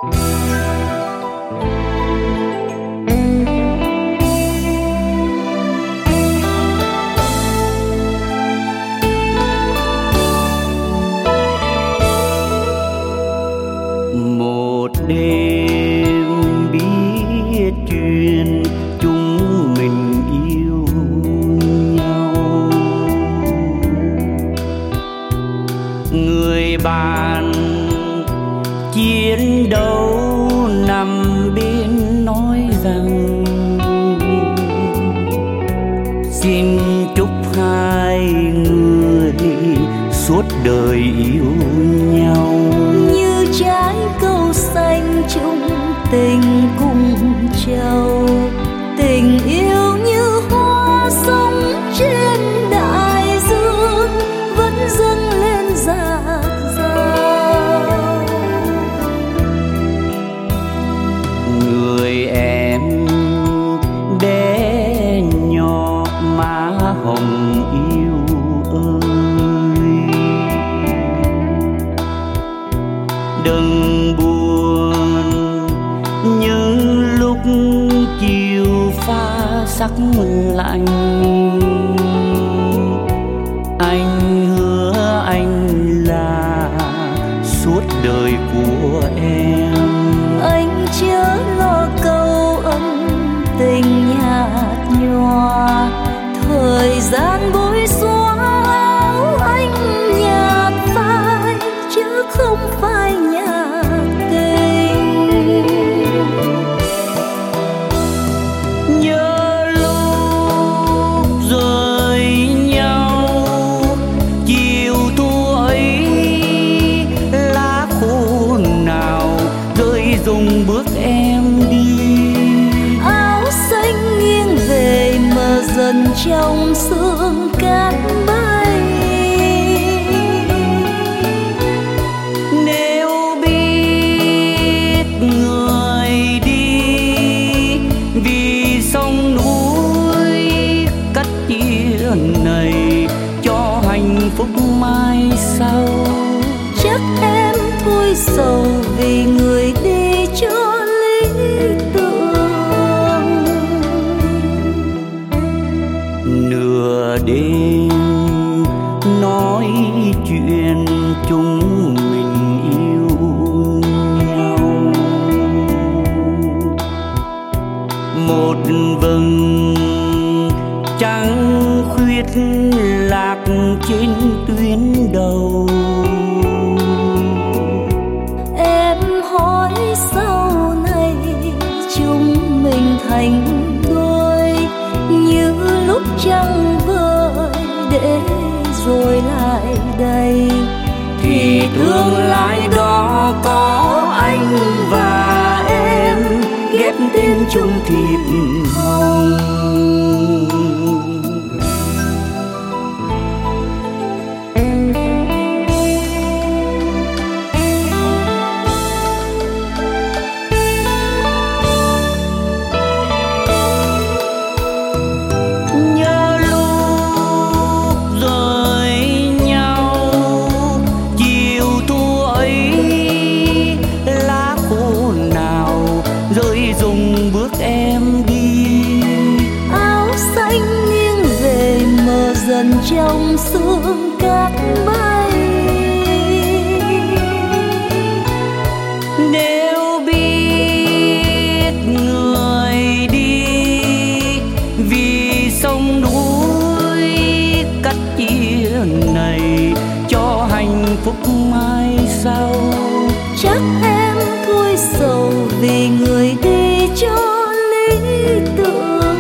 Một đêm biết chuyện chúng mình yêu nhau, người bạn chiến đấu nằm bên nói rằng xin chúc hai người suốt đời yêu nhau. Như trái câu xanh chung tình cùng trầu, tình yêu như hoa sống trên đại dương vẫn dâng lên dạt dào. Người em bé nhỏ má hồng yêu ơi, đừng buồn những lúc chiều pha sắc lạnh. Anh hứa anh là suốt đời của em. Anh chớ lo câu ân tình nhạt nhòa, thời gian bối xóa áo anh nhạt phai chứ không phải nhạt tình. Nhớ lúc rời nhau chiều thu ấy, lá khô nào rơi rụng bước em đi. Áo xanh nghiêng về mờ dần trong sương cát bay. Nếu biết người đi vì sông núi cách chia này cho hạnh phúc mai sau, Chắc em thôi sầu vì người đi cho lý tưởng. nửa đêm nói chuyện chúng mình yêu nhau. Một vầng trăng khuyết lạc trên tuyến đầu. Em hỏi sau này chúng mình thành đôi, như lúc trăng vơi để rồi lại đây. Thì tương lai đó có anh và em ghép tên chung thiệp hồng. Nhớ lúc rời nhau chiều thu ấy, lá khô nào rơi rụng bước em đi. Áo xanh nghiêng về mờ dần trong sương cát bay. Nếu biết người đi vì sông núi cách chia này cho hạnh phúc mai sau, Chắc em thôi sầu vì người đi cho lý tưởng.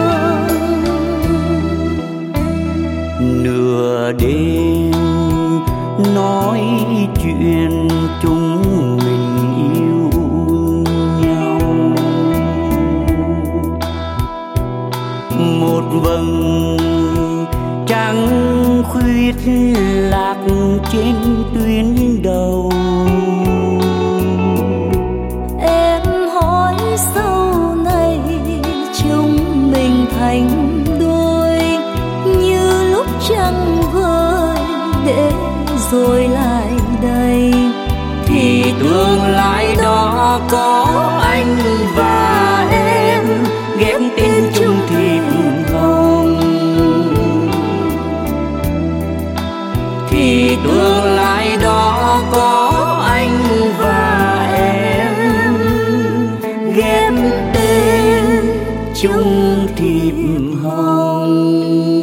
nửa đêm nói chuyện chúng mình yêu nhau. Một vầng trăng khuyết lạc trên tuyến đầu. Em hỏi sau này chúng mình thành đôi, như lúc trăng vơi để rồi lại đây. Thì tương lai đó chung thiệp hồng.